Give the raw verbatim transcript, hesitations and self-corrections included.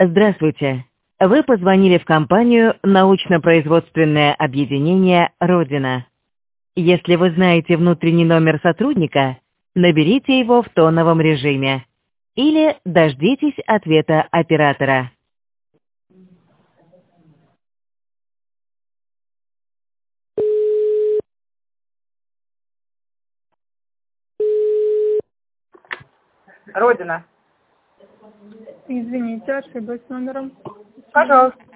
Здравствуйте. Вы позвонили в компанию «Научно-производственное объединение Родина». Если вы знаете внутренний номер сотрудника, наберите его в тоновом режиме. Или дождитесь ответа оператора. Родина. Извините, ошиблась номером. Пожалуйста.